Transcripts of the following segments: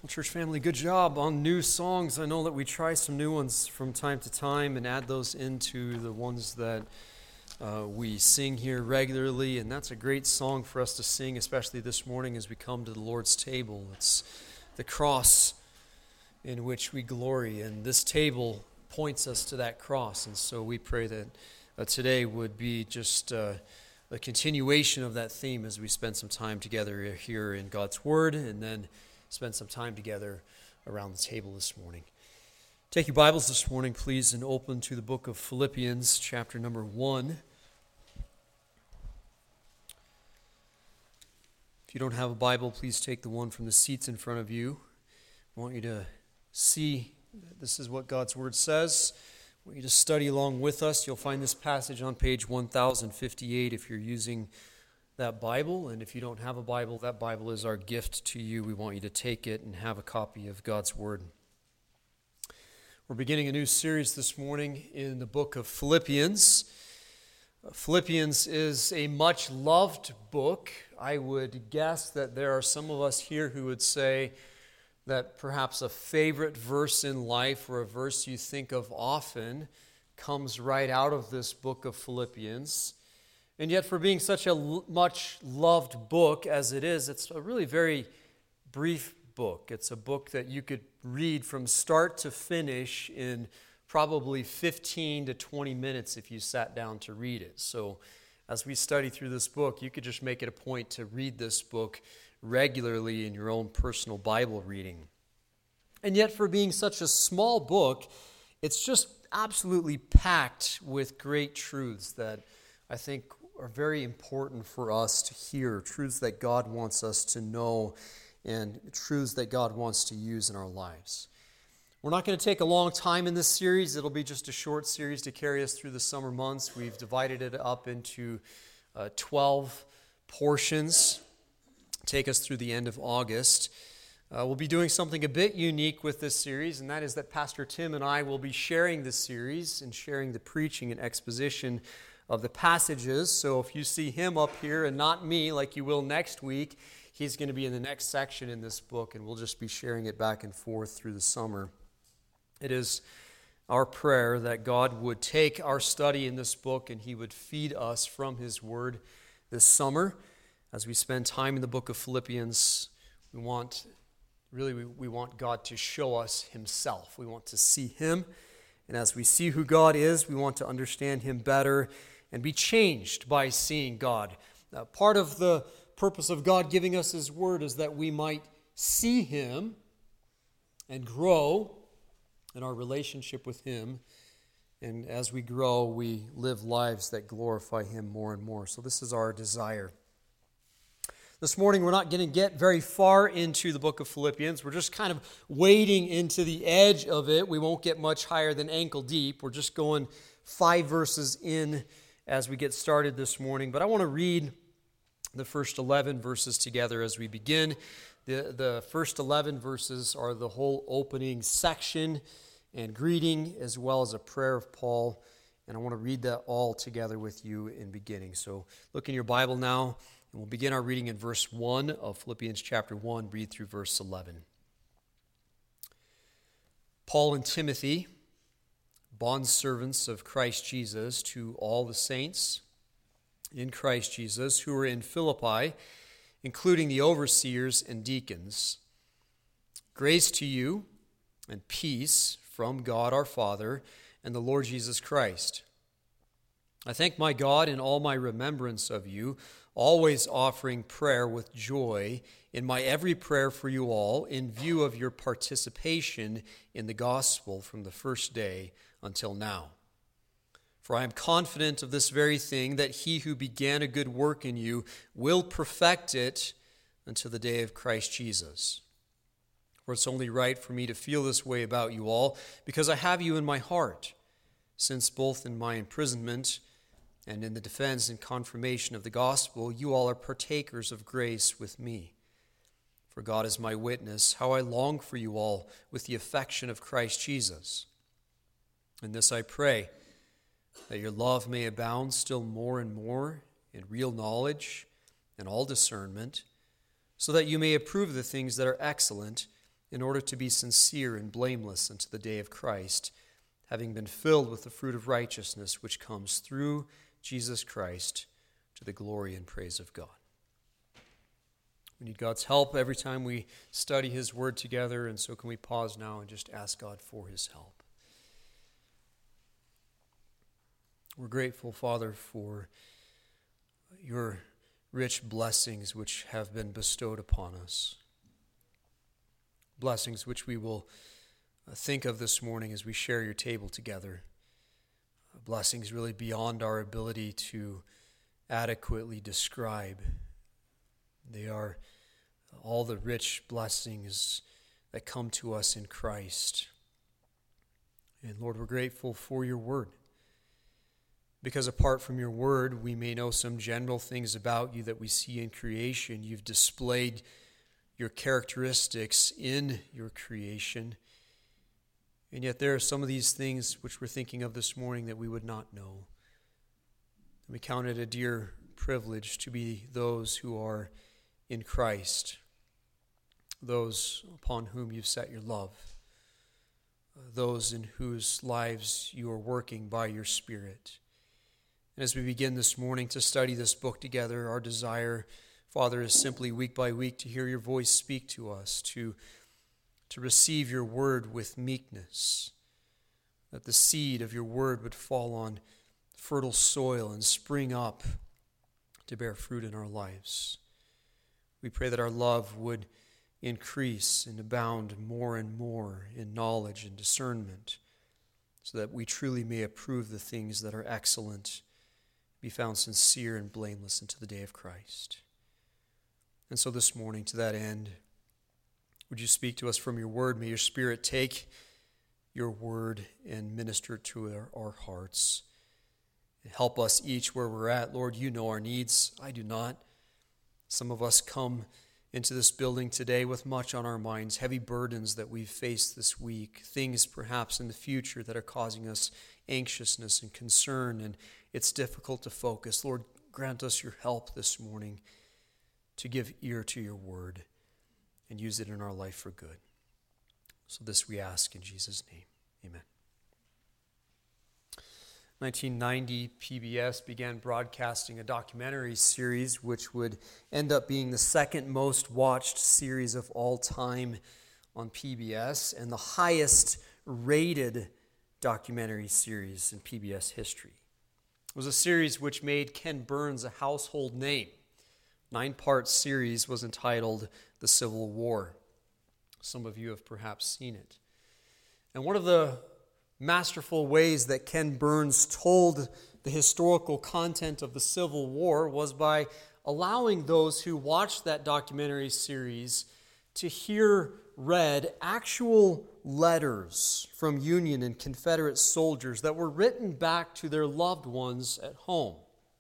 Church family, good job on new songs. I know that we try some new ones from time to time and add those into the ones that we sing here regularly, and that's a great song for us to sing, especially this morning as we come to the Lord's table. It's the cross in which we glory, and this table points us to that cross, and so we pray that today would be just a continuation of that theme as we spend some time together here in God's Word, and then spend some time together around the table this morning. Take your Bibles this morning, please, and open to the book of Philippians, chapter number 1. If you don't have a Bible, please take the one from the seats in front of you. I want you to see that this is what God's Word says. I want you to study along with us. You'll find this passage on page 1058 if you're using that Bible, and if you don't have a Bible, that Bible is our gift to you. We want you to take it and have a copy of God's Word. We're beginning a new series this morning in the book of Philippians. Philippians is a much loved book. I would guess that there are some of us here who would say that perhaps a favorite verse in life or a verse you think of often comes right out of this book of Philippians. And yet, for being such a much loved book as it is, it's a really very brief book. It's a book that you could read from start to finish in probably 15 to 20 minutes if you sat down to read it. So as we study through this book, you could just make it a point to read this book regularly in your own personal Bible reading. And yet, for being such a small book, it's just absolutely packed with great truths that I think are very important for us to hear, truths that God wants us to know and truths that God wants to use in our lives. We're not going to take a long time in this series. It'll be just a short series to carry us through the summer months. We've divided it up into 12 portions, take us through the end of August. We'll be doing something a bit unique with this series, and that is that Pastor Tim and I will be sharing this series and sharing the preaching and exposition of the passages. So if you see him up here and not me like you will next week, he's going to be in the next section in this book, and we'll just be sharing it back and forth through the summer. It is our prayer that God would take our study in this book and he would feed us from his word this summer. As we spend time in the book of Philippians, we want God to show us himself. We want to see him, and as we see who God is, we want to understand him better and be changed by seeing God. Part of the purpose of God giving us his word is that we might see him and grow in our relationship with him. And as we grow, we live lives that glorify him more and more. So this is our desire. This morning, we're not going to get very far into the book of Philippians. We're just kind of wading into the edge of it. We won't get much higher than ankle deep. We're just going 5 verses in as we get started this morning. But I want to read the first 11 verses together as we begin. The first 11 verses are the whole opening section and greeting, as well as a prayer of Paul. And I want to read that all together with you in beginning. So look in your Bible now, and we'll begin our reading in verse 1 of Philippians chapter 1, read through verse 11. Paul and Timothy, bondservants of Christ Jesus, to all the saints in Christ Jesus who are in Philippi, including the overseers and deacons. Grace to you and peace from God our Father and the Lord Jesus Christ. I thank my God in all my remembrance of you, always offering prayer with joy in my every prayer for you all, in view of your participation in the gospel from the first day until now. For I am confident of this very thing, that he who began a good work in you will perfect it until the day of Christ Jesus. For it's only right for me to feel this way about you all, because I have you in my heart, since both in my imprisonment and in the defense and confirmation of the gospel, you all are partakers of grace with me. For God is my witness, how I long for you all with the affection of Christ Jesus. And this I pray, that your love may abound still more and more in real knowledge and all discernment, so that you may approve the things that are excellent, in order to be sincere and blameless unto the day of Christ, having been filled with the fruit of righteousness which comes through Jesus Christ to the glory and praise of God. We need God's help every time we study His Word together, and so can we pause now and just ask God for His help. We're grateful, Father, for your rich blessings which have been bestowed upon us. Blessings which we will think of this morning as we share your table together. Blessings really beyond our ability to adequately describe. They are all the rich blessings that come to us in Christ. And Lord, we're grateful for your word. Because apart from your word, we may know some general things about you that we see in creation. You've displayed your characteristics in your creation. And yet there are some of these things which we're thinking of this morning that we would not know. And we count it a dear privilege to be those who are in Christ, those upon whom you've set your love, those in whose lives you are working by your Spirit. And as we begin this morning to study this book together, our desire, Father, is simply week by week to hear your voice speak to us, to receive your word with meekness, that the seed of your word would fall on fertile soil and spring up to bear fruit in our lives. We pray that our love would increase and abound more and more in knowledge and discernment, so that we truly may approve the things that are excellent, be found sincere and blameless unto the day of Christ. And so this morning, to that end, would you speak to us from your word? May your Spirit take your word and minister to our hearts. Help us each where we're at. Lord, you know our needs. I do not. Some of us come into this building today with much on our minds, heavy burdens that we've faced this week, things perhaps in the future that are causing us anxiousness and concern, and it's difficult to focus. Lord, grant us your help this morning to give ear to your word and use it in our life for good. So this we ask in Jesus' name. Amen. 1990, PBS began broadcasting a documentary series which would end up being the second most watched series of all time on PBS and the highest rated documentary series in PBS history. It was a series which made Ken Burns a household name. 9-part series was entitled The Civil War. Some of you have perhaps seen it. And one of the masterful ways that Ken Burns told the historical content of the Civil War was by allowing those who watched that documentary series to hear read actual letters from Union and Confederate soldiers that were written back to their loved ones at home.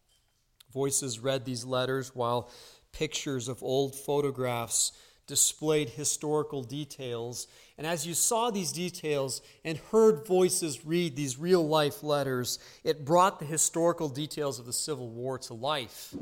Voices read these letters while pictures of old photographs displayed historical details. And as you saw these details and heard voices read these real-life letters, it brought the historical details of the Civil War to life.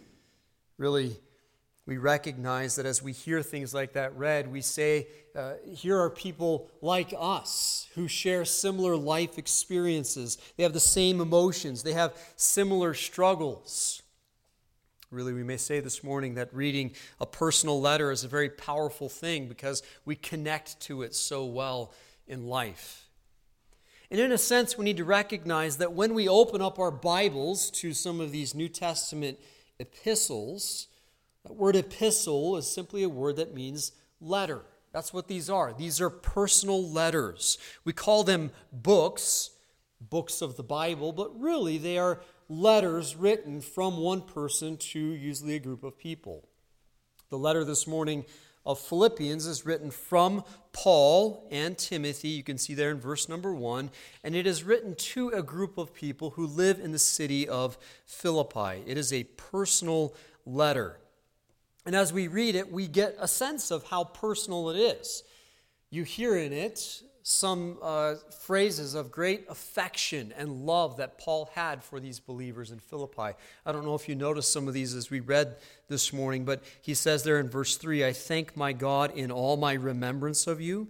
Really, we recognize that as we hear things like that read, we say, here are people like us who share similar life experiences. They have the same emotions. They have similar struggles. Really, we may say this morning that reading a personal letter is a very powerful thing because we connect to it so well in life. And in a sense, we need to recognize that when we open up our Bibles to some of these New Testament epistles, that word epistle is simply a word that means letter. That's what these are. These are personal letters. We call them books of the Bible, but really they are letters written from one person to usually a group of people. The letter this morning of Philippians is written from Paul and Timothy. You can see there in verse number 1. And it is written to a group of people who live in the city of Philippi. It is a personal letter. And as we read it, we get a sense of how personal it is. You hear in it some phrases of great affection and love that Paul had for these believers in Philippi. I don't know if you noticed some of these as we read this morning, but he says there in verse 3, I thank my God in all my remembrance of you.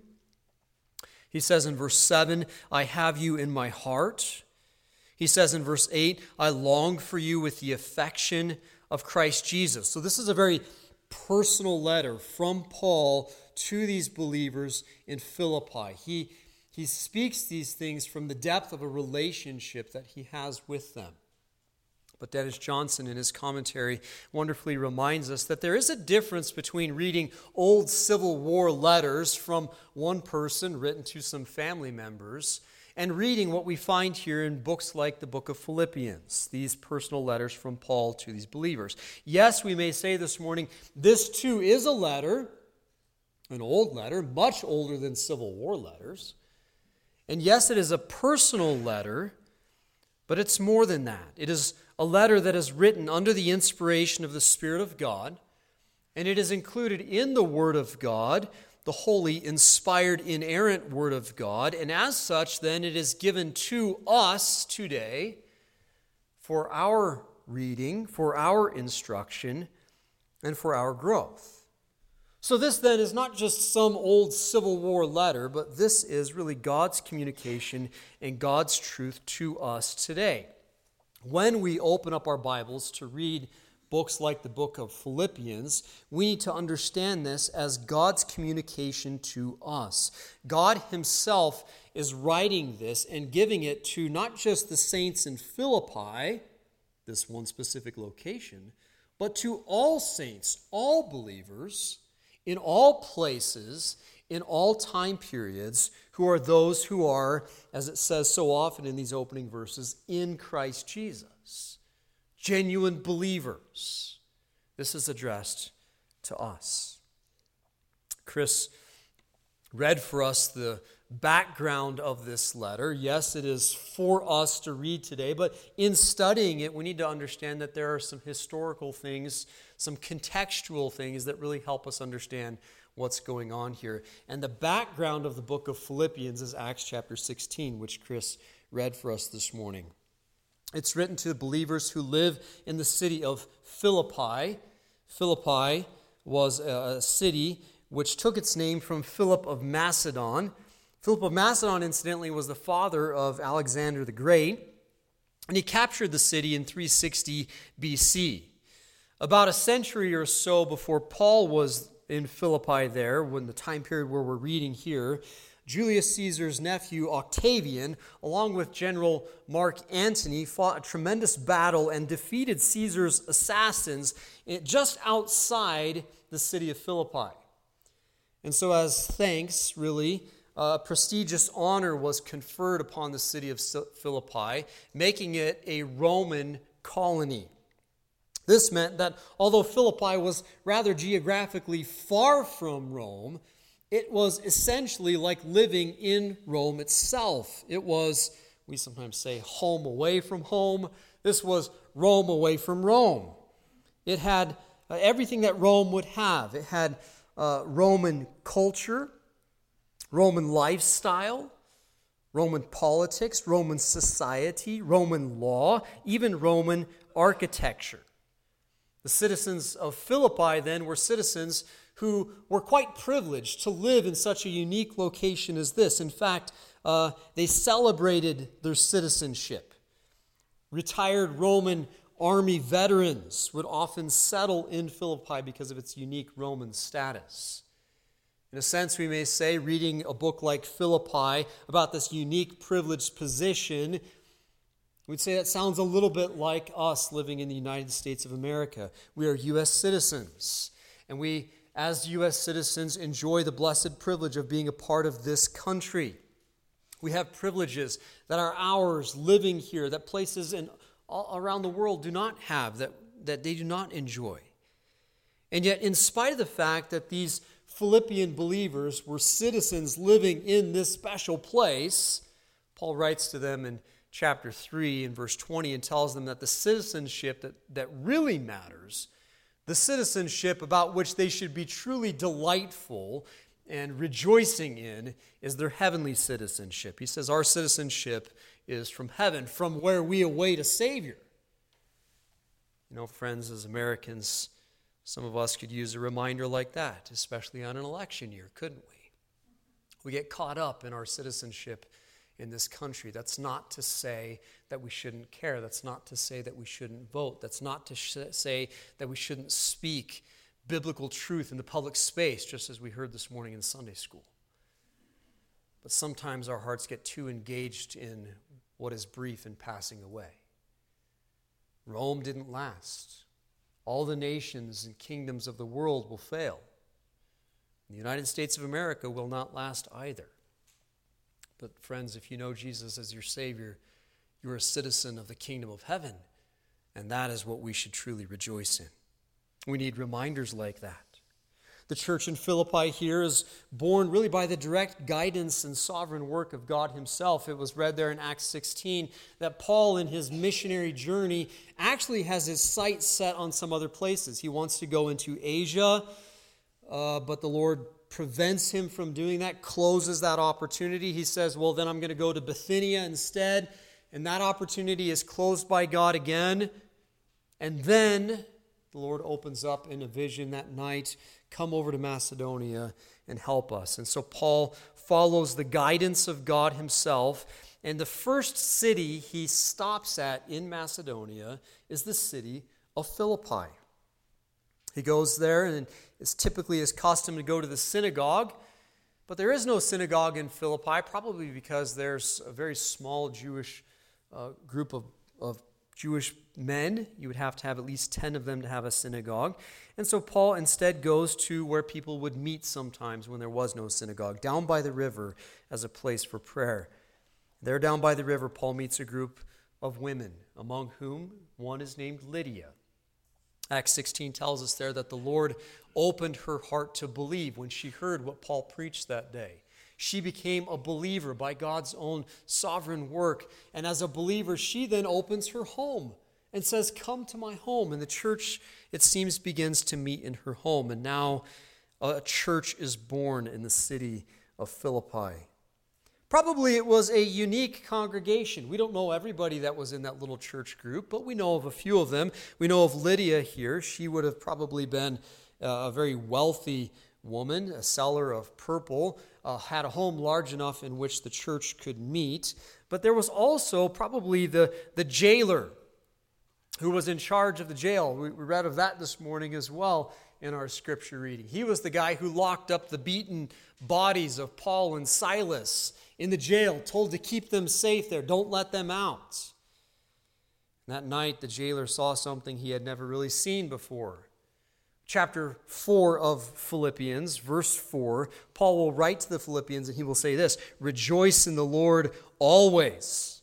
He says in verse 7, I have you in my heart. He says in verse 8, I long for you with the affection of Christ Jesus. So this is a very personal letter from Paul to these believers in Philippi. He speaks these things from the depth of a relationship that he has with them. But Dennis Johnson, in his commentary, wonderfully reminds us that there is a difference between reading old Civil War letters from one person written to some family members and reading what we find here in books like the book of Philippians, these personal letters from Paul to these believers. Yes, we may say this morning, this too is a letter, an old letter, much older than Civil War letters. And yes, it is a personal letter, but it's more than that. It is a letter that is written under the inspiration of the Spirit of God, and it is included in the Word of God, the holy, inspired, inerrant Word of God, and as such, then, it is given to us today for our reading, for our instruction, and for our growth. So this, then, is not just some old Civil War letter, but this is really God's communication and God's truth to us today. When we open up our Bibles to read books like the book of Philippians, we need to understand this as God's communication to us. God himself is writing this and giving it to not just the saints in Philippi, this one specific location, but to all saints, all believers, in all places, in all time periods, who are those who are, as it says so often in these opening verses, in Christ Jesus. Genuine believers. This is addressed to us. Chris read for us the background of this letter. Yes, it is for us to read today, but in studying it, we need to understand that there are some historical things, some contextual things that really help us understand what's going on here. And the background of the book of Philippians is Acts chapter 16, which Chris read for us this morning. It's written to the believers who live in the city of Philippi. Philippi was a city which took its name from Philip of Macedon. Philip of Macedon, incidentally, was the father of Alexander the Great, and he captured the city in 360 BC. About a century or so before Paul was in Philippi there, when the time period where we're reading here, Julius Caesar's nephew Octavian, along with General Mark Antony, fought a tremendous battle and defeated Caesar's assassins just outside the city of Philippi. And so as thanks, really, a prestigious honor was conferred upon the city of Philippi, making it a Roman colony. This meant that although Philippi was rather geographically far from Rome, it was essentially like living in Rome itself. It was, we sometimes say, home away from home. This was Rome away from Rome. It had everything that Rome would have. It had Roman culture, Roman lifestyle, Roman politics, Roman society, Roman law, even Roman architecture. The citizens of Philippi then were citizens who were quite privileged to live in such a unique location as this. In fact, they celebrated their citizenship. Retired Roman army veterans would often settle in Philippi because of its unique Roman status. In a sense, we may say, reading a book like Philippi about this unique privileged position, we'd say that sounds a little bit like us living in the United States of America. We are U.S. citizens, and we, as U.S. citizens, enjoy the blessed privilege of being a part of this country. We have privileges that are ours living here, that places around the world do not have, that they do not enjoy. And yet, in spite of the fact that these Philippian believers were citizens living in this special place, Paul writes to them in chapter 3 and verse 20 and tells them that the citizenship that really matters, the citizenship about which they should be truly delightful, and rejoicing in is their heavenly citizenship. He says our citizenship is from heaven, from where we await a Savior. You know, friends, as Americans, some of us could use a reminder like that, especially on an election year, couldn't we? We get caught up in our citizenship in this country. That's not to say that we shouldn't care. That's not to say that we shouldn't vote. That's not to say that we shouldn't speak biblical truth in the public space, just as we heard this morning in Sunday school. But sometimes our hearts get too engaged in what is brief and passing away. Rome didn't last. All the nations and kingdoms of the world will fail. The United States of America will not last either. But friends, if you know Jesus as your Savior, you're a citizen of the kingdom of heaven, and that is what we should truly rejoice in. We need reminders like that. The church in Philippi here is born really by the direct guidance and sovereign work of God himself. It was read there in Acts 16 that Paul in his missionary journey actually has his sights set on some other places. He wants to go into Asia, but the Lord prevents him from doing that, closes that opportunity. He says, well, then I'm going to go to Bithynia instead. And that opportunity is closed by God again. And then the Lord opens up in a vision that night, come over to Macedonia and help us. And so Paul follows the guidance of God himself. And the first city he stops at in Macedonia is the city of Philippi. He goes there, and it's typically his custom to go to the synagogue. But there is no synagogue in Philippi, probably because there's a very small Jewish group of Jewish men. You would have to have at least 10 of them to have a synagogue. And so Paul instead goes to where people would meet sometimes when there was no synagogue, down by the river as a place for prayer. There down by the river, Paul meets a group of women, among whom one is named Lydia. Acts 16 tells us there that the Lord opened her heart to believe when she heard what Paul preached that day. She became a believer by God's own sovereign work. And as a believer, she then opens her home and says, come to my home. And the church, it seems, begins to meet in her home. And now a church is born in the city of Philippi. Probably it was a unique congregation. We don't know everybody that was in that little church group, but we know of a few of them. We know of Lydia here. She would have probably been a very wealthy woman, a seller of purple, had a home large enough in which the church could meet. But there was also probably the jailer who was in charge of the jail. We read of that this morning as well in our scripture reading. He was the guy who locked up the beaten bodies of Paul and Silas in the jail, told to keep them safe there, don't let them out. And that night, the jailer saw something he had never really seen before. Chapter 4 of Philippians, verse 4, Paul will write to the Philippians and he will say this, rejoice in the Lord always.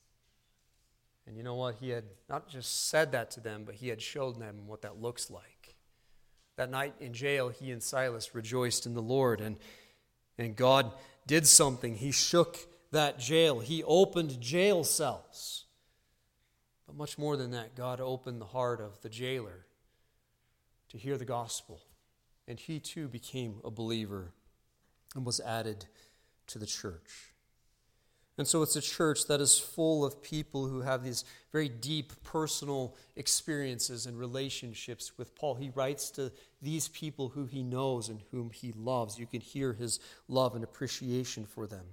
And you know what? He had not just said that to them, but he had showed them what that looks like. That night in jail, he and Silas rejoiced in the Lord, and God did something. He shook that jail. He opened jail cells. But much more than that, God opened the heart of the jailer to hear the gospel. And he too became a believer and was added to the church. And so it's a church that is full of people who have these very deep personal experiences and relationships with Paul. He writes to these people who he knows and whom he loves. You can hear his love and appreciation for them.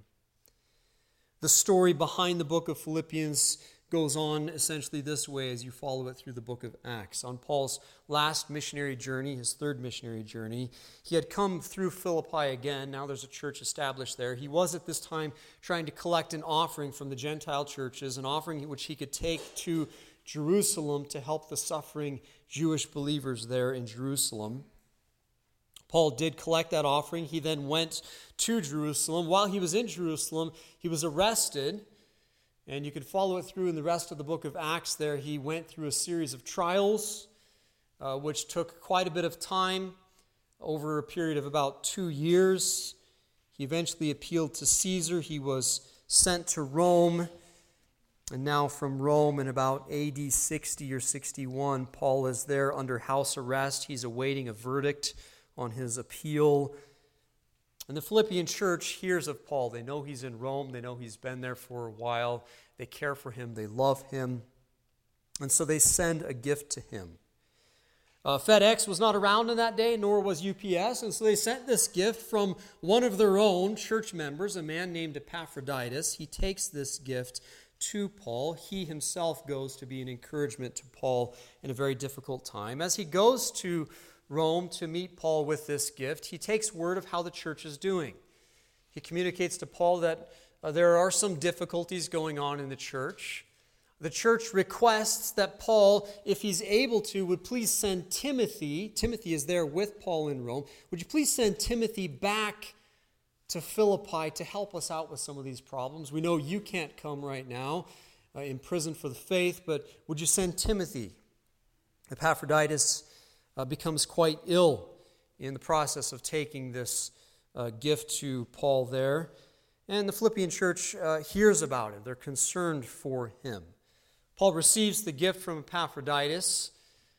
The story behind the book of Philippians goes on essentially this way as you follow it through the book of Acts. On Paul's last missionary journey, his third missionary journey, he had come through Philippi again. Now there's a church established there. He was at this time trying to collect an offering from the Gentile churches, an offering which he could take to Jerusalem to help the suffering Jewish believers there in Jerusalem. Paul did collect that offering. He then went to Jerusalem. While he was in Jerusalem, he was arrested. And you can follow it through in the rest of the book of Acts there. He went through a series of trials, which took quite a bit of time, over a period of about 2 years. He eventually appealed to Caesar. He was sent to Rome. And now from Rome in about AD 60 or 61, Paul is there under house arrest. He's awaiting a verdict on his appeal. And the Philippian church hears of Paul. They know he's in Rome. They know he's been there for a while. They care for him. They love him. And so they send a gift to him. FedEx was not around in that day, nor was UPS. And so they sent this gift from one of their own church members, a man named Epaphroditus. He takes this gift to Paul. He himself goes to be an encouragement to Paul in a very difficult time. As he goes to Rome to meet Paul with this gift, he takes word of how the church is doing. He communicates to Paul that there are some difficulties going on in the church. The church requests that Paul, if he's able to, would please send Timothy. Timothy is there with Paul in Rome. Would you please send Timothy back to Philippi to help us out with some of these problems? We know you can't come right now in prison for the faith, but would you send Timothy? Epaphroditus becomes quite ill in the process of taking this gift to Paul there. And the Philippian church hears about it. They're concerned for him. Paul receives the gift from Epaphroditus.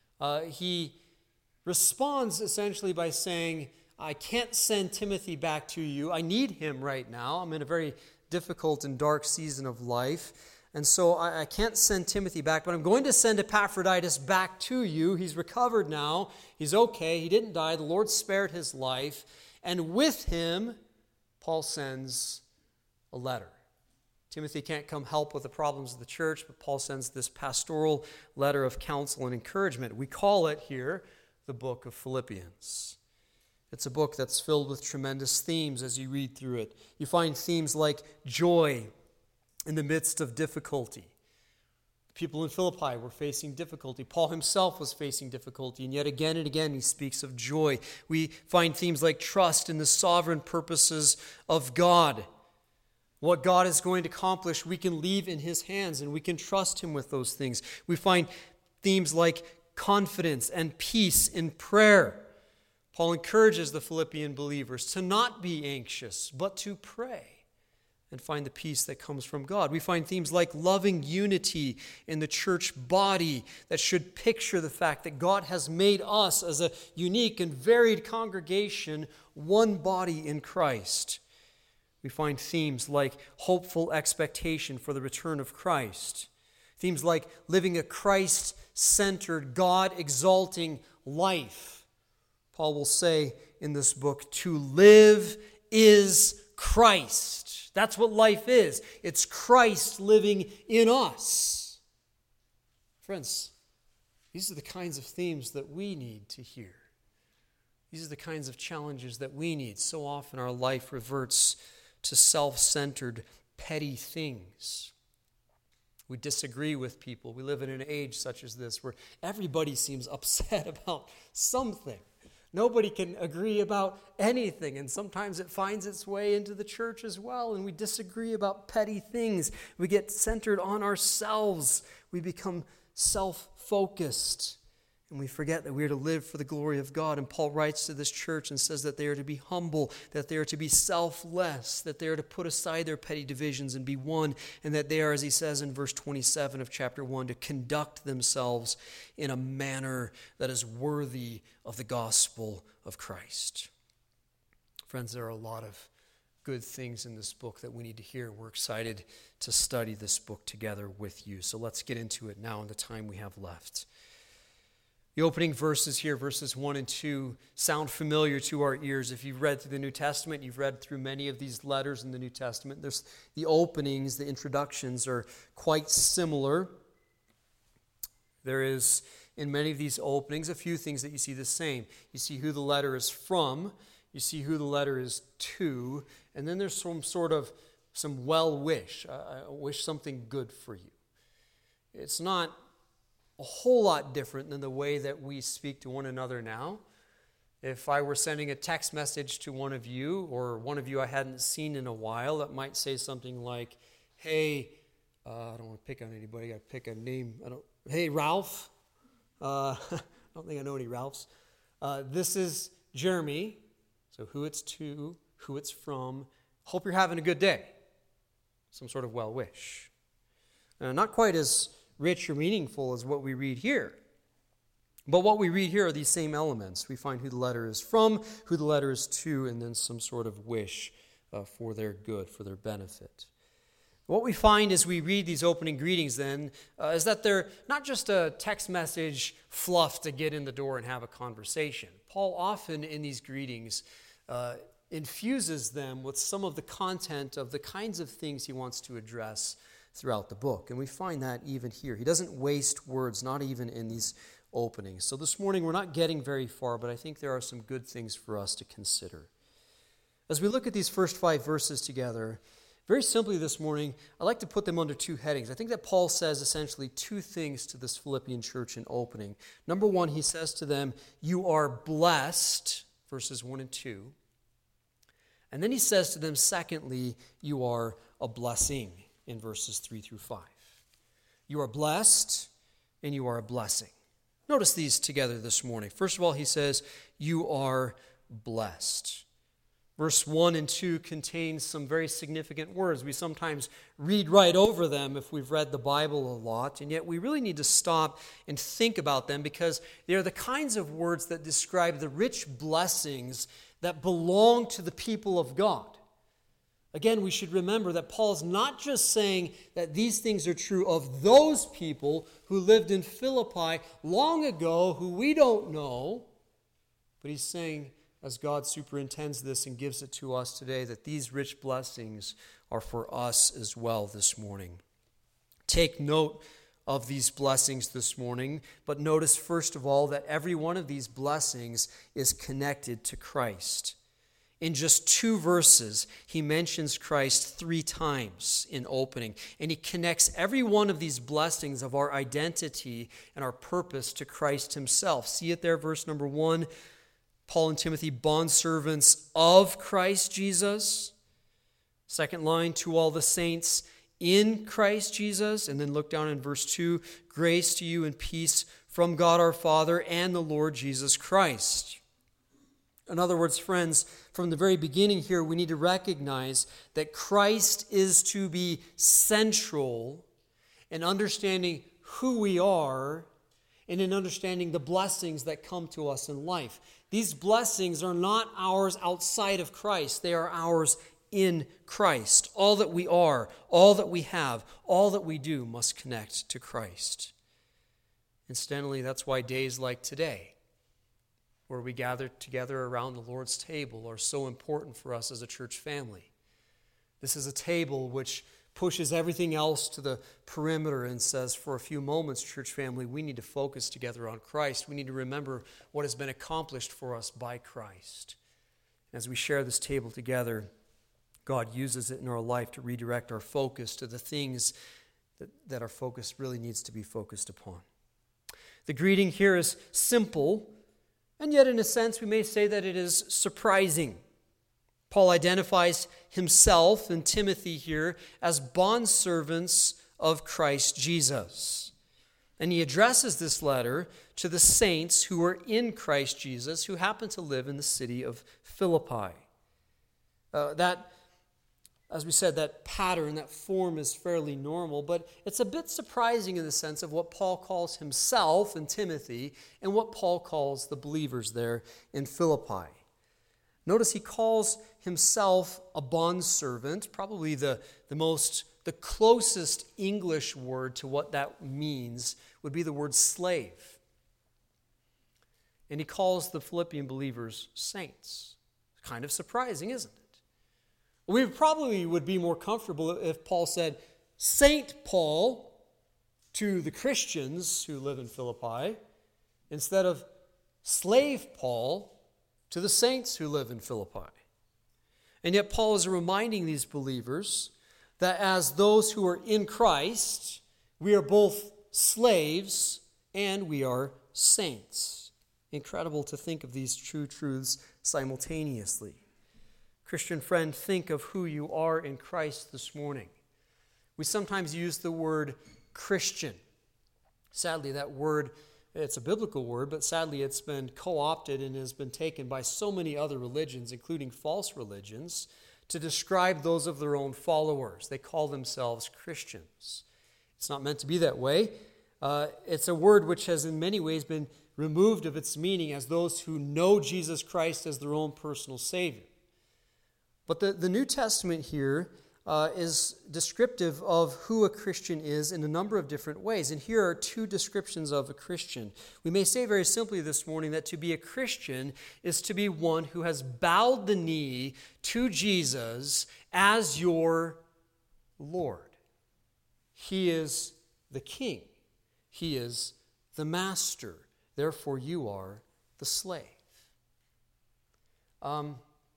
He responds essentially by saying, I can't send Timothy back to you. I need him right now. I'm in a very difficult and dark season of life. And so I can't send Timothy back, but I'm going to send Epaphroditus back to you. He's recovered now. He's okay. He didn't die. The Lord spared his life. And with him, Paul sends a letter. Timothy can't come help with the problems of the church, but Paul sends this pastoral letter of counsel and encouragement. We call it here the book of Philippians. It's a book that's filled with tremendous themes as you read through it. You find themes like joy in the midst of difficulty. People in Philippi were facing difficulty. Paul himself was facing difficulty, and yet again and again he speaks of joy. We find themes like trust in the sovereign purposes of God. What God is going to accomplish, we can leave in his hands, and we can trust him with those things. We find themes like confidence and peace in prayer. Paul encourages the Philippian believers to not be anxious, but to pray and find the peace that comes from God. We find themes like loving unity in the church body that should picture the fact that God has made us as a unique and varied congregation, one body in Christ. We find themes like hopeful expectation for the return of Christ. Themes like living a Christ-centered, God-exalting life. Paul will say in this book, to live is Christ. That's what life is. It's Christ living in us. Friends, these are the kinds of themes that we need to hear. These are the kinds of challenges that we need. So often our life reverts to self-centered, petty things. We disagree with people. We live in an age such as this where everybody seems upset about something. Nobody can agree about anything, and sometimes it finds its way into the church as well, and we disagree about petty things. We get centered on ourselves. We become self-focused, and we forget that we are to live for the glory of God. And Paul writes to this church and says that they are to be humble, that they are to be selfless, that they are to put aside their petty divisions and be one, and that they are, as he says in verse 27 of chapter 1, to conduct themselves in a manner that is worthy of the gospel of Christ. Friends, there are a lot of good things in this book that we need to hear. We're excited to study this book together with you. So let's get into it now in the time we have left. The opening verses here, verses 1 and 2, sound familiar to our ears. If you've read through the New Testament, you've read through many of these letters in the New Testament. There's the openings, the introductions are quite similar. There is, in many of these openings, a few things that you see the same. You see who the letter is from, you see who the letter is to, and then there's some well wish. I wish something good for you. It's not a whole lot different than the way that we speak to one another now. If I were sending a text message to one of you, or one of you I hadn't seen in a while, that might say something like, hey, I don't want to pick on anybody, I got to pick a name. Hey, Ralph. I don't think I know any Ralphs. This is Jeremy. So who it's to, who it's from. Hope you're having a good day. Some sort of well wish. Not quite as rich or meaningful as what we read here. But what we read here are these same elements. We find who the letter is from, who the letter is to, and then some sort of wish for their good, for their benefit. What we find as we read these opening greetings then is that they're not just a text message fluff to get in the door and have a conversation. Paul often in these greetings infuses them with some of the content of the kinds of things he wants to address throughout the book. And we find that even here. He doesn't waste words, not even in these openings. So this morning we're not getting very far, but I think there are some good things for us to consider. As we look at these first 5 verses together, very simply this morning, I'd like to put them under 2 headings. I think that Paul says essentially 2 things to this Philippian church in opening. Number 1, he says to them, you are blessed, verses 1 and 2. And then he says to them, secondly, you are a blessing in verses 3 through 5. You are blessed and you are a blessing. Notice these together this morning. First of all, he says, you are blessed. Verse 1 and 2 contains some very significant words. We sometimes read right over them if we've read the Bible a lot, and yet we really need to stop and think about them because they are the kinds of words that describe the rich blessings that belong to the people of God. Again, we should remember that Paul's not just saying that these things are true of those people who lived in Philippi long ago who we don't know, but he's saying, as God superintends this and gives it to us today, that these rich blessings are for us as well this morning. Take note of these blessings this morning, but notice first of all that every one of these blessings is connected to Christ. In just 2 verses, he mentions Christ 3 times in opening, and he connects every one of these blessings of our identity and our purpose to Christ himself. See it there, verse number 1. Paul and Timothy, bondservants of Christ Jesus. Second line, to all the saints in Christ Jesus. And then look down in verse 2, grace to you and peace from God our Father and the Lord Jesus Christ. In other words, friends, from the very beginning here, we need to recognize that Christ is to be central in understanding who we are and in understanding the blessings that come to us in life. These blessings are not ours outside of Christ. They are ours in Christ. All that we are, all that we have, all that we do must connect to Christ. Incidentally, that's why days like today, where we gather together around the Lord's table, are so important for us as a church family. This is a table which pushes everything else to the perimeter and says, for a few moments, church family, we need to focus together on Christ. We need to remember what has been accomplished for us by Christ. As we share this table together, God uses it in our life to redirect our focus to the things that our focus really needs to be focused upon. The greeting here is simple, and yet in a sense we may say that it is surprising. Paul identifies himself and Timothy here as bondservants of Christ Jesus. And he addresses this letter to the saints who are in Christ Jesus, who happen to live in the city of Philippi. As we said, that pattern, that form is fairly normal, but it's a bit surprising in the sense of what Paul calls himself and Timothy and what Paul calls the believers there in Philippi. Notice he calls himself a bondservant, probably the closest English word to what that means would be the word slave. And he calls the Philippian believers saints. Kind of surprising, isn't it? We probably would be more comfortable if Paul said, Saint Paul to the Christians who live in Philippi, instead of slave Paul to the saints who live in Philippi. And yet Paul is reminding these believers that as those who are in Christ, we are both slaves and we are saints. Incredible to think of these true truths simultaneously. Christian friend, think of who you are in Christ this morning. We sometimes use the word Christian. Sadly, that word, it's a biblical word, but sadly it's been co-opted and has been taken by so many other religions, including false religions, to describe those of their own followers. They call themselves Christians. It's not meant to be that way. It's a word which has in many ways been removed of its meaning as those who know Jesus Christ as their own personal Savior. But the New Testament here is descriptive of who a Christian is in a number of different ways. And here are two descriptions of a Christian. We may say very simply this morning that to be a Christian is to be one who has bowed the knee to Jesus as your Lord. He is the King. He is the Master. Therefore, you are the slave. Paul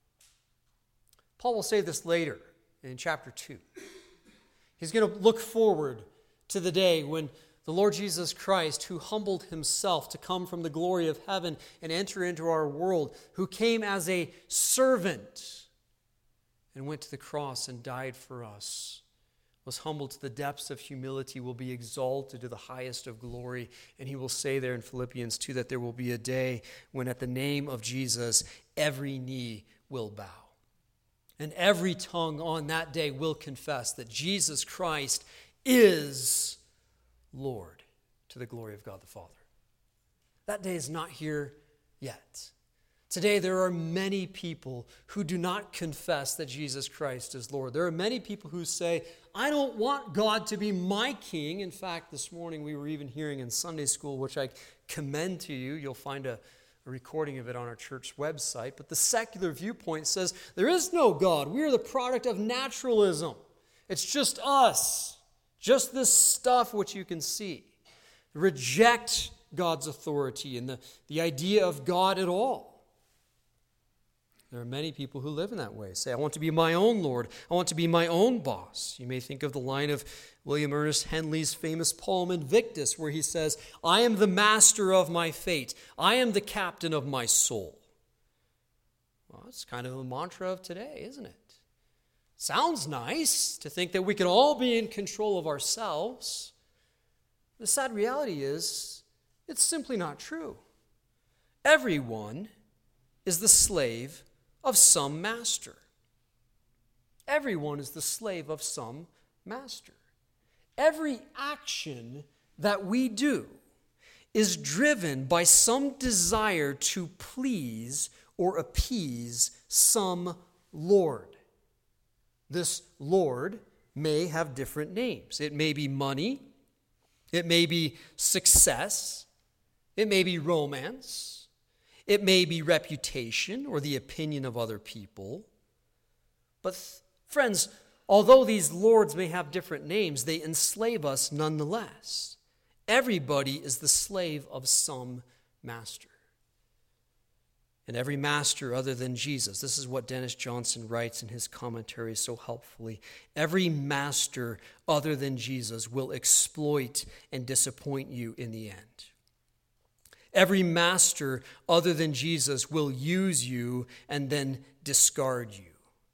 will say this later in chapter 2. He's going to look forward to the day when the Lord Jesus Christ, who humbled himself to come from the glory of heaven and enter into our world, who came as a servant and went to the cross and died for us, was humbled to the depths of humility, will be exalted to the highest of glory. And he will say there in Philippians 2 that there will be a day when at the name of Jesus, every knee will bow. And every tongue on that day will confess that Jesus Christ is Lord, to the glory of God the Father. That day is not here yet. Today there are many people who do not confess that Jesus Christ is Lord. There are many people who say, I don't want God to be my king. In fact, this morning we were even hearing in Sunday school, which I commend to you. You'll find a recording of it on our church website. But the secular viewpoint says there is no God. We are the product of naturalism. It's just us. Just this stuff which you can see. Reject God's authority and the idea of God at all. There are many people who live in that way. Say, I want to be my own Lord. I want to be my own boss. You may think of the line of William Ernest Henley's famous poem Invictus, where he says, I am the master of my fate. I am the captain of my soul. Well, it's kind of a mantra of today, isn't it? Sounds nice to think that we can all be in control of ourselves. The sad reality is, it's simply not true. Everyone is the slave of some master. Everyone is the slave of some master. Every action that we do is driven by some desire to please or appease some Lord. This Lord may have different names. It may be money. It may be success. It may be romance. It may be reputation or the opinion of other people. But friends, although these lords may have different names, they enslave us nonetheless. Everybody is the slave of some master. And every master other than Jesus, this is what Dennis Johnson writes in his commentary so helpfully, every master other than Jesus will exploit and disappoint you in the end. Every master other than Jesus will use you and then discard you.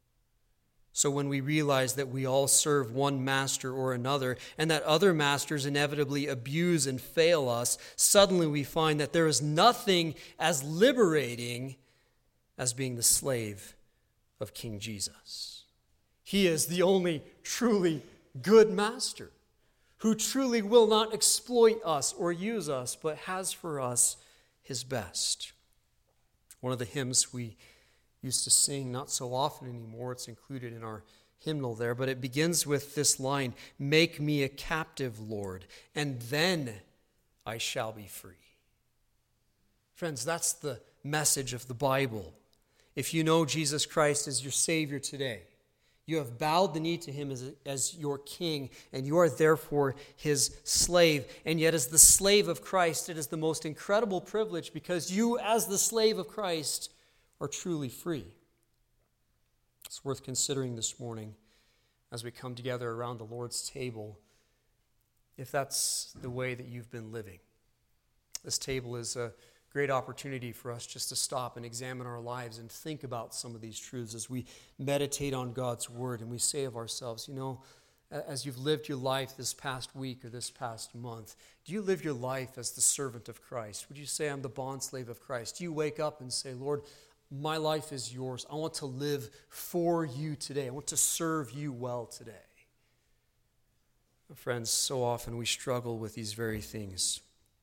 So when we realize that we all serve one master or another, and that other masters inevitably abuse and fail us, suddenly we find that there is nothing as liberating as being the slave of King Jesus. He is the only truly good master, who truly will not exploit us or use us, but has for us his best. One of the hymns we used to sing, not so often anymore, it's included in our hymnal there, but it begins with this line, "Make me a captive, Lord, and then I shall be free." Friends, that's the message of the Bible. If you know Jesus Christ as your Savior today, you have bowed the knee to him as your king, and you are therefore his slave. And yet as the slave of Christ, it is the most incredible privilege because you, as the slave of Christ, are truly free. It's worth considering this morning as we come together around the Lord's table, if that's the way that you've been living. This table is a great opportunity for us just to stop and examine our lives and think about some of these truths as we meditate on God's word and we say of ourselves, you know, as you've lived your life this past week or this past month, do you live your life as the servant of Christ? Would you say, I'm the bondslave of Christ? Do you wake up and say, Lord, my life is yours. I want to live for you today. I want to serve you well today. Friends, so often we struggle with these very things.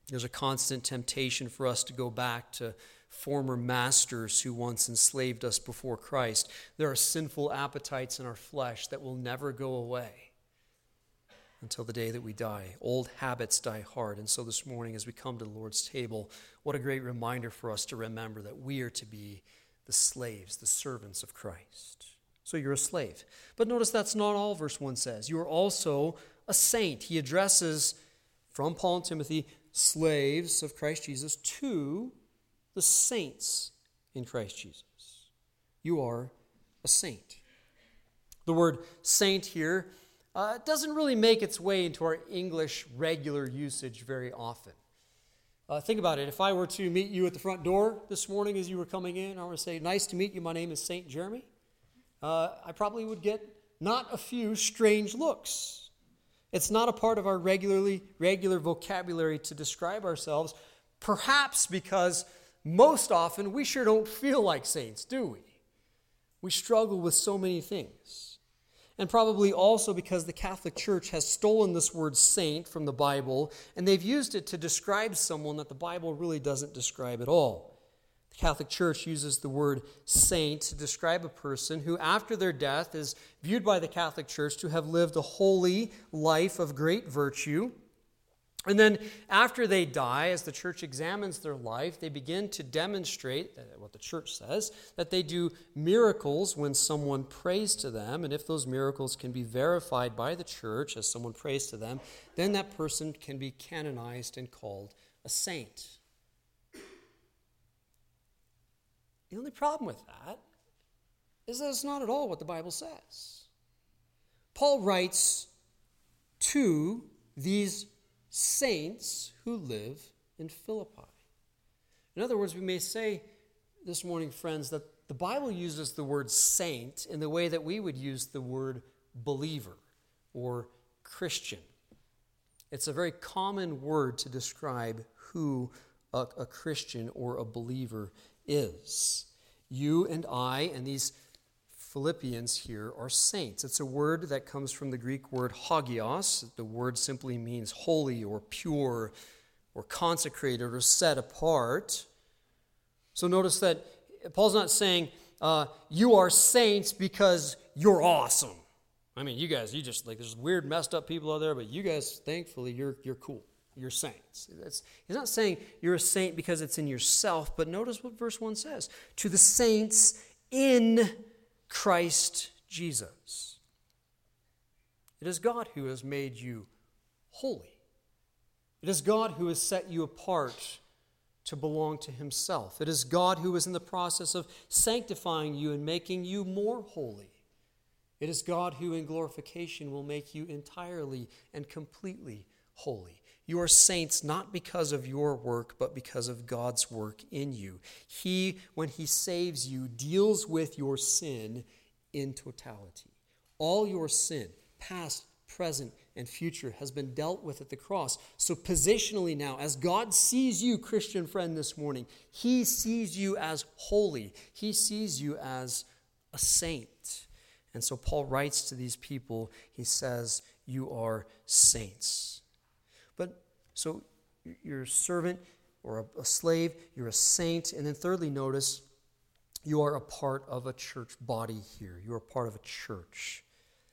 There's a constant temptation for us to go back to former masters who once enslaved us before Christ. There are sinful appetites in our flesh that will never go away until the day that we die. Old habits die hard. And so this morning, as we come to the Lord's table, what a great reminder for us to remember that we are to be the slaves, the servants of Christ. So you're a slave. But notice that's not all verse 1 says. You are also a saint. He addresses, from Paul and Timothy, slaves of Christ Jesus to the saints in Christ Jesus. You are a saint. The word saint here doesn't really make its way into our English regular usage very often. Think about it. If I were to meet you at the front door this morning as you were coming in, I were to say, nice to meet you, my name is Saint Jeremy, I probably would get not a few strange looks. It's not a part of our regular vocabulary to describe ourselves, perhaps because most often we sure don't feel like saints, do we? We struggle with so many things. And probably also because the Catholic Church has stolen this word saint from the Bible, and they've used it to describe someone that the Bible really doesn't describe at all. The Catholic Church uses the word saint to describe a person who, after their death, is viewed by the Catholic Church to have lived a holy life of great virtue. And then after they die, as the church examines their life, they begin to demonstrate, what the church says, that they do miracles when someone prays to them. And if those miracles can be verified by the church as someone prays to them, then that person can be canonized and called a saint. The only problem with that is that it's not at all what the Bible says. Paul writes to these saints who live in Philippi. In other words, we may say this morning, friends, that the Bible uses the word saint in the way that we would use the word believer or Christian. It's a very common word to describe who a Christian or a believer is. You and I and these Philippians here are saints. It's a word that comes from the Greek word hagios. The word simply means holy or pure or consecrated or set apart. So notice that Paul's not saying you are saints because you're awesome. I mean, you guys, you just, like, there's weird messed up people out there, but you guys, thankfully, you're cool. You're saints. He's not saying you're a saint because it's in yourself, but notice what verse 1 says. To the saints in Christ Jesus. It is God who has made you holy. It is God who has set you apart to belong to himself. It is God who is in the process of sanctifying you and making you more holy. It is God who in glorification will make you entirely and completely holy. You are saints not because of your work, but because of God's work in you. He, when he saves you, deals with your sin in totality. All your sin, past, present, and future, has been dealt with at the cross. So positionally now, as God sees you, Christian friend, this morning, he sees you as holy. He sees you as a saint. And so Paul writes to these people, he says, you are saints. But so you're a servant or a slave, you're a saint, and then thirdly, notice you are a part of a church body here. You are part of a church.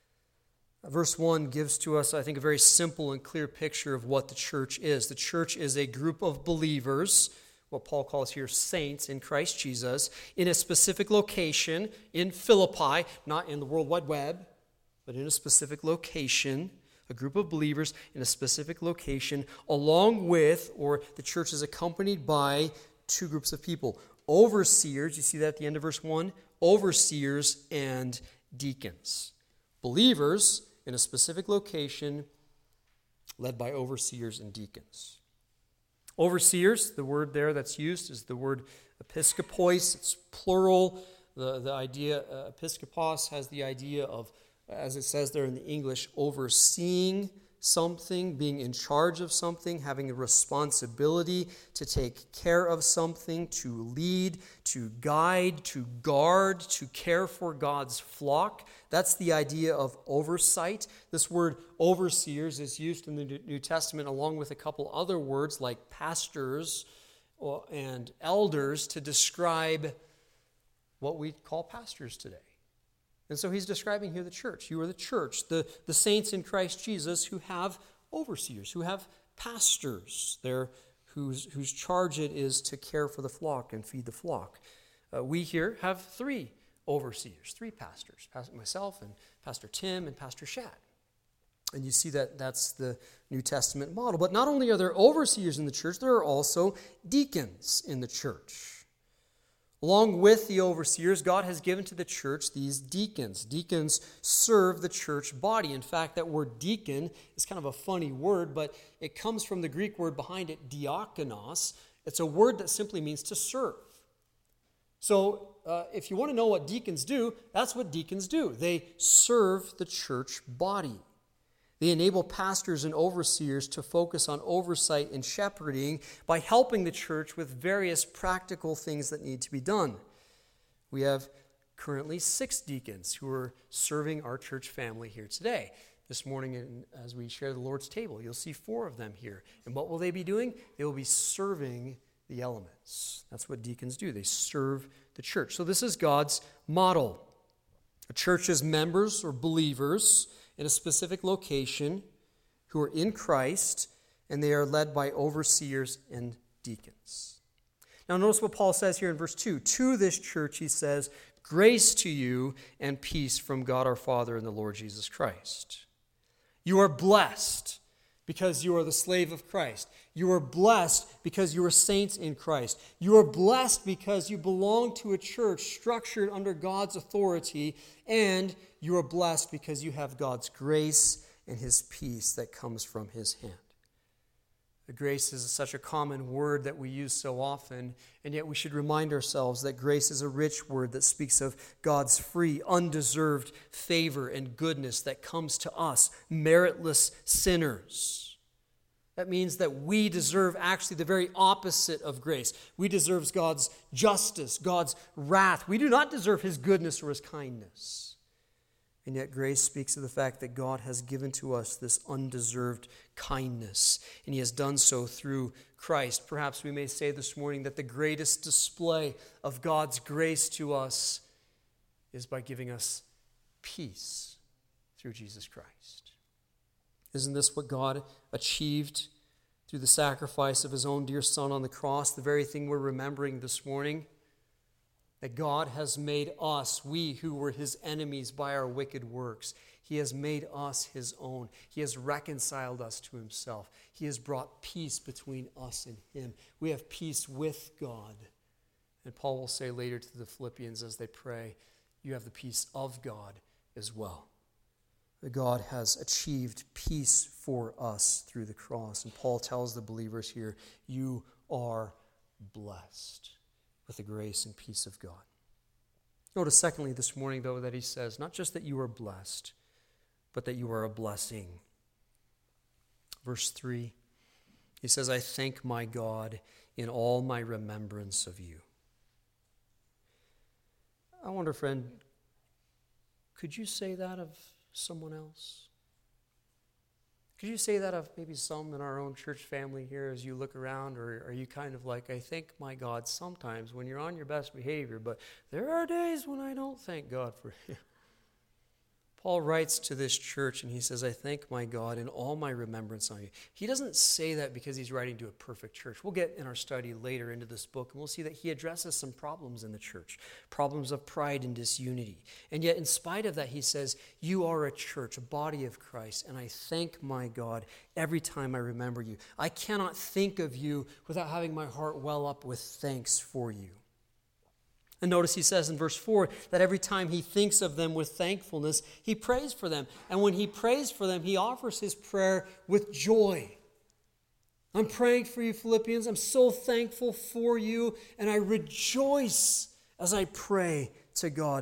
Verse 1 gives to us, I think, a very simple and clear picture of what the church is. The church is a group of believers, what Paul calls here saints in Christ Jesus, in a specific location in Philippi, not in the World Wide Web, but in a specific location. A group of believers in a specific location, along with, or the church is accompanied by, two groups of people. Overseers, you see that at the end of verse 1? Overseers and deacons. Believers in a specific location, led by overseers and deacons. Overseers, the word there that's used is the word episkopos. It's plural. The idea, episkopos has the idea of, as it says there in the English, overseeing something, being in charge of something, having a responsibility to take care of something, to lead, to guide, to guard, to care for God's flock. That's the idea of oversight. This word overseers is used in the New Testament along with a couple other words like pastors and elders to describe what we call pastors today. And so he's describing here the church. You are the church, the saints in Christ Jesus who have overseers, who have pastors there whose charge it is to care for the flock and feed the flock. We here have 3 overseers, 3 pastors, myself and Pastor Tim and Pastor Shad. And you see that that's the New Testament model. But not only are there overseers in the church, there are also deacons in the church. Along with the overseers, God has given to the church these deacons. Deacons serve the church body. In fact, that word deacon is kind of a funny word, but it comes from the Greek word behind it, diakonos. It's a word that simply means to serve. So if you want to know what deacons do, that's what deacons do. They serve the church body. They enable pastors and overseers to focus on oversight and shepherding by helping the church with various practical things that need to be done. We have currently 6 deacons who are serving our church family here today. This morning, as we share the Lord's table, you'll see 4 of them here. And what will they be doing? They will be serving the elements. That's what deacons do. They serve the church. So this is God's model. A church's members or believers in a specific location who are in Christ, and they are led by overseers and deacons. Now notice what Paul says here in verse 2. To this church, he says, grace to you and peace from God our Father and the Lord Jesus Christ. You are blessed because you are the slave of Christ. You are blessed because you are saints in Christ. You are blessed because you belong to a church structured under God's authority, and you are blessed because you have God's grace and his peace that comes from his hand. The grace is such a common word that we use so often, and yet we should remind ourselves that grace is a rich word that speaks of God's free, undeserved favor and goodness that comes to us, meritless sinners. That means that we deserve actually the very opposite of grace. We deserve God's justice, God's wrath. We do not deserve his goodness or his kindness. And yet grace speaks of the fact that God has given to us this undeserved kindness, and he has done so through Christ. Perhaps we may say this morning that the greatest display of God's grace to us is by giving us peace through Jesus Christ. Isn't this what God achieved through the sacrifice of his own dear Son on the cross? The very thing we're remembering this morning. That God has made us, we who were his enemies by our wicked works, he has made us his own. He has reconciled us to himself. He has brought peace between us and him. We have peace with God. And Paul will say later to the Philippians as they pray, you have the peace of God as well. That God has achieved peace for us through the cross. And Paul tells the believers here, you are blessed with the grace and peace of God. Notice secondly this morning, though, that he says, not just that you are blessed, but that you are a blessing. Verse 3, he says, I thank my God in all my remembrance of you. I wonder, friend, could you say that of someone else? Could you say that of maybe some in our own church family here as you look around? Or are you kind of like, I thank my God sometimes when you're on your best behavior, but there are days when I don't thank God for you. Paul writes to this church and he says, I thank my God in all my remembrance on you. He doesn't say that because he's writing to a perfect church. We'll get in our study later into this book and we'll see that he addresses some problems in the church, problems of pride and disunity. And yet in spite of that, he says, you are a church, a body of Christ, and I thank my God every time I remember you. I cannot think of you without having my heart well up with thanks for you. And notice he says in verse 4 that every time he thinks of them with thankfulness, he prays for them. And when he prays for them, he offers his prayer with joy. I'm praying for you, Philippians. I'm so thankful for you, and I rejoice as I pray to God for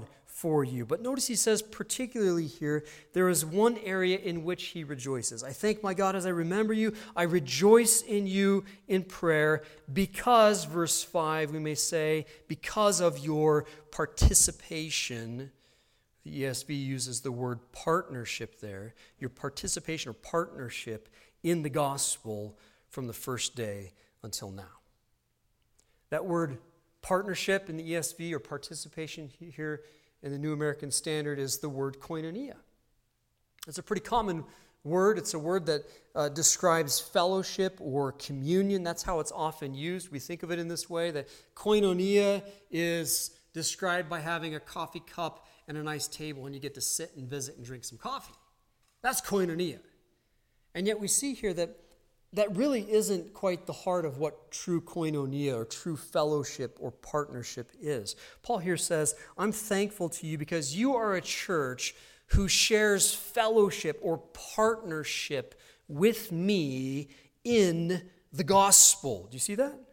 for you. But notice he says particularly here, there is one area in which he rejoices. I thank my God as I remember you. I rejoice in you in prayer because, verse 5, we may say, because of your participation. The ESV uses the word partnership there. Your participation or partnership in the gospel from the first day until now. That word partnership in the ESV or participation here in the New American Standard is the word koinonia. It's a pretty common word. It's a word that describes fellowship or communion. That's how it's often used. We think of it in this way, that koinonia is described by having a coffee cup and a nice table, and you get to sit and visit and drink some coffee. That's koinonia. And yet we see here that really isn't quite the heart of what true koinonia or true fellowship or partnership is. Paul here says, I'm thankful to you because you are a church who shares fellowship or partnership with me in the gospel. Do you see that?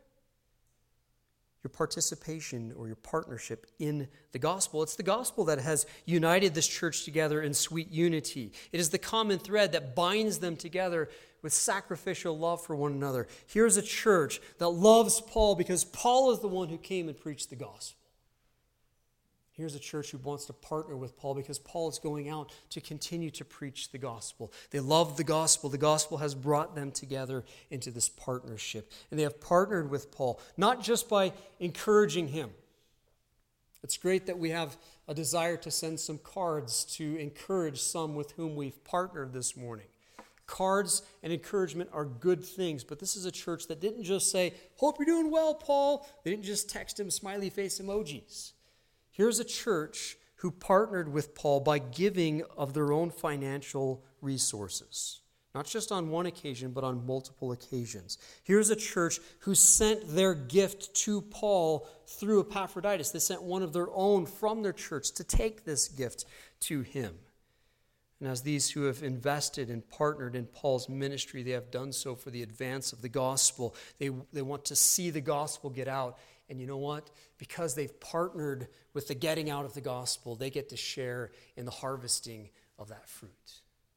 Your participation or your partnership in the gospel. It's the gospel that has united this church together in sweet unity. It is the common thread that binds them together with sacrificial love for one another. Here's a church that loves Paul because Paul is the one who came and preached the gospel. Here's a church who wants to partner with Paul because Paul is going out to continue to preach the gospel. They love the gospel. The gospel has brought them together into this partnership. And they have partnered with Paul, not just by encouraging him. It's great that we have a desire to send some cards to encourage some with whom we've partnered this morning. Cards and encouragement are good things, but this is a church that didn't just say, hope you're doing well, Paul. They didn't just text him smiley face emojis. Here's a church who partnered with Paul by giving of their own financial resources. Not just on one occasion, but on multiple occasions. Here's a church who sent their gift to Paul through Epaphroditus. They sent one of their own from their church to take this gift to him. And as these who have invested and partnered in Paul's ministry, they have done so for the advance of the gospel. They want to see the gospel get out. And you know what? Because they've partnered with the getting out of the gospel, they get to share in the harvesting of that fruit.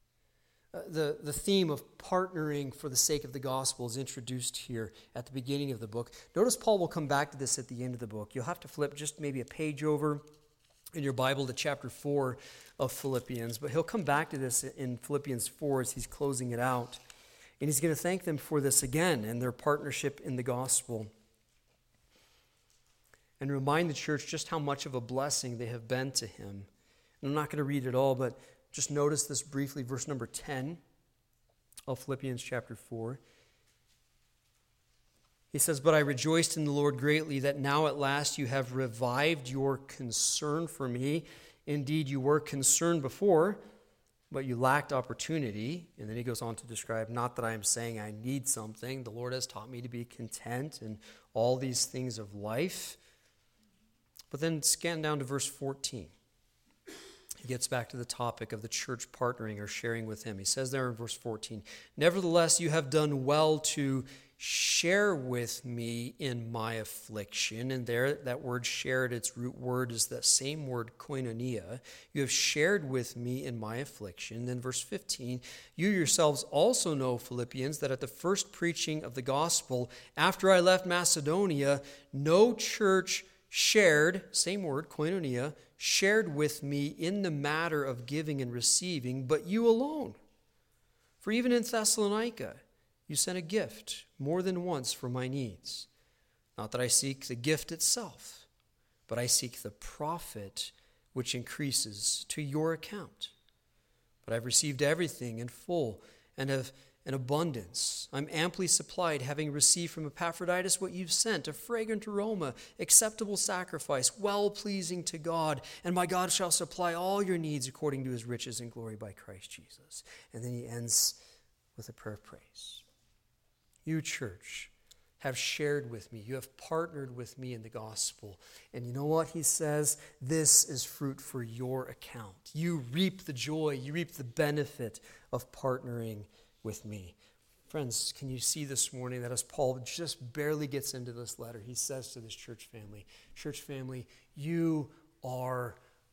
The theme of partnering for the sake of the gospel is introduced here at the beginning of the book. Notice Paul will come back to this at the end of the book. You'll have to flip just maybe a page over in your Bible to chapter 4 of Philippians, but he'll come back to this in Philippians 4 as he's closing it out. And he's going to thank them for this again and their partnership in the gospel, and remind the church just how much of a blessing they have been to him. And I'm not going to read it all, but just notice this briefly, verse number 10 of Philippians chapter 4. He says, but I rejoiced in the Lord greatly that now at last you have revived your concern for me. Indeed, you were concerned before, but you lacked opportunity. And then he goes on to describe, not that I am saying I need something. The Lord has taught me to be content in all these things of life. But then scan down to verse 14. He gets back to the topic of the church partnering or sharing with him. He says there in verse 14, nevertheless, you have done well to share with me in my affliction. And there, that word shared, its root word is that same word, koinonia. You have shared with me in my affliction. Then verse 15, you yourselves also know, Philippians, that at the first preaching of the gospel, after I left Macedonia, no church shared, same word, koinonia, shared with me in the matter of giving and receiving, but you alone. For even in Thessalonica, you sent a gift more than once for my needs. Not that I seek the gift itself, but I seek the profit which increases to your account. But I've received everything in full and have an abundance. I'm amply supplied, having received from Epaphroditus what you've sent, a fragrant aroma, acceptable sacrifice, well-pleasing to God. And my God shall supply all your needs according to his riches and glory by Christ Jesus. And then he ends with a prayer of praise. You, church, have shared with me. You have partnered with me in the gospel. And you know what he says? This is fruit for your account. You reap the joy, you reap the benefit of partnering with me. Friends, can you see this morning that as Paul just barely gets into this letter, he says to this church family, you are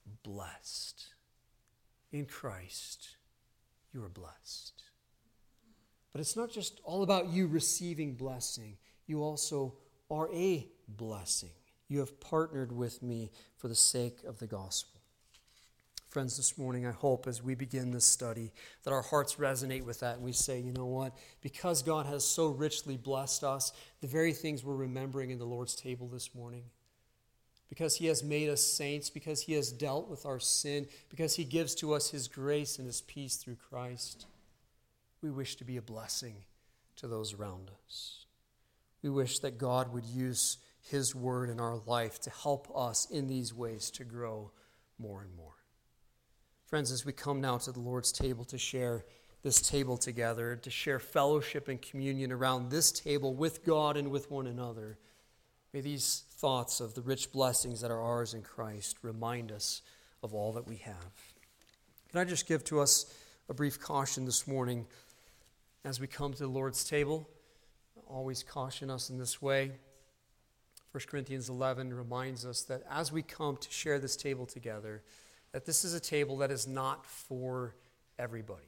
blessed. In Christ, you are blessed. But it's not just all about you receiving blessing. You also are a blessing. You have partnered with me for the sake of the gospel. Friends, this morning, I hope as we begin this study that our hearts resonate with that and we say, you know what? Because God has so richly blessed us, the very things we're remembering in the Lord's table this morning, because He has made us saints, because He has dealt with our sin, because He gives to us His grace and His peace through Christ, we wish to be a blessing to those around us. We wish that God would use His word in our life to help us in these ways to grow more and more. Friends, as we come now to the Lord's table to share this table together, to share fellowship and communion around this table with God and with one another, may these thoughts of the rich blessings that are ours in Christ remind us of all that we have. Can I just give to us a brief caution this morning as we come to the Lord's table? Always caution us in this way. 1 Corinthians 11 reminds us that as we come to share this table together, that this is a table that is not for everybody.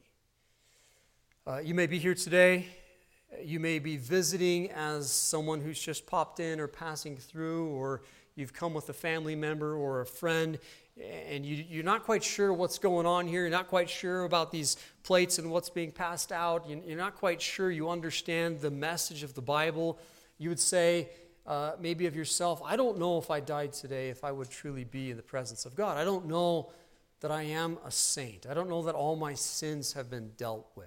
You may be here today. You may be visiting as someone who's just popped in or passing through, or you've come with a family member or a friend, and you're not quite sure what's going on here. You're not quite sure about these plates and what's being passed out. You're not quite sure you understand the message of the Bible. You would say, maybe of yourself, I don't know if I died today, if I would truly be in the presence of God. I don't know that I am a saint. I don't know that all my sins have been dealt with.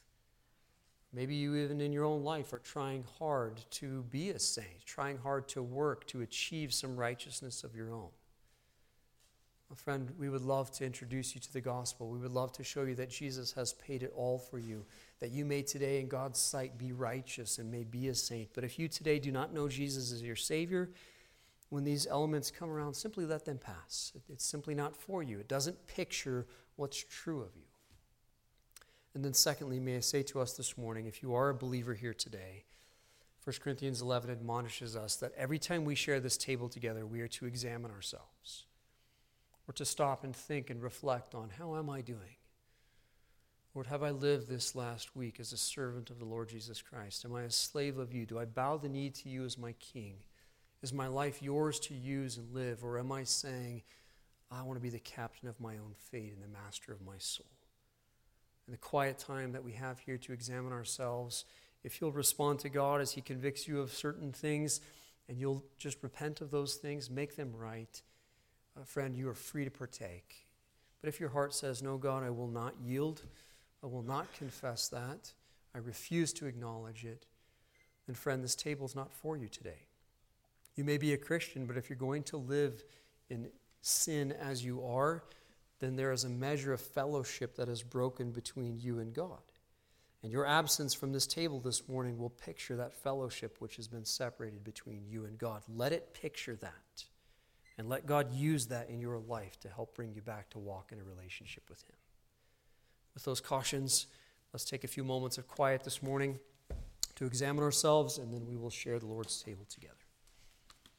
Maybe you even in your own life are trying hard to be a saint, trying hard to work to achieve some righteousness of your own. Well, friend, we would love to introduce you to the gospel. We would love to show you that Jesus has paid it all for you, that you may today in God's sight be righteous and may be a saint. But if you today do not know Jesus as your Savior, when these elements come around, simply let them pass. It's simply not for you. It doesn't picture what's true of you. And then secondly, may I say to us this morning, if you are a believer here today, 1 Corinthians 11 admonishes us that every time we share this table together, we are to examine ourselves. Or to stop and think and reflect on, how am I doing? Lord, have I lived this last week as a servant of the Lord Jesus Christ? Am I a slave of you? Do I bow the knee to you as my king? Is my life yours to use and live? Or am I saying, I want to be the captain of my own fate and the master of my soul? In the quiet time that we have here to examine ourselves, if you'll respond to God as He convicts you of certain things, and you'll just repent of those things, make them right, friend, you are free to partake. But if your heart says, no, God, I will not yield, I will not confess that, I refuse to acknowledge it, then friend, this table is not for you today. You may be a Christian, but if you're going to live in sin as you are, then there is a measure of fellowship that is broken between you and God. And your absence from this table this morning will picture that fellowship which has been separated between you and God. Let it picture that. And let God use that in your life to help bring you back to walk in a relationship with Him. With those cautions, let's take a few moments of quiet this morning to examine ourselves, and then we will share the Lord's table together.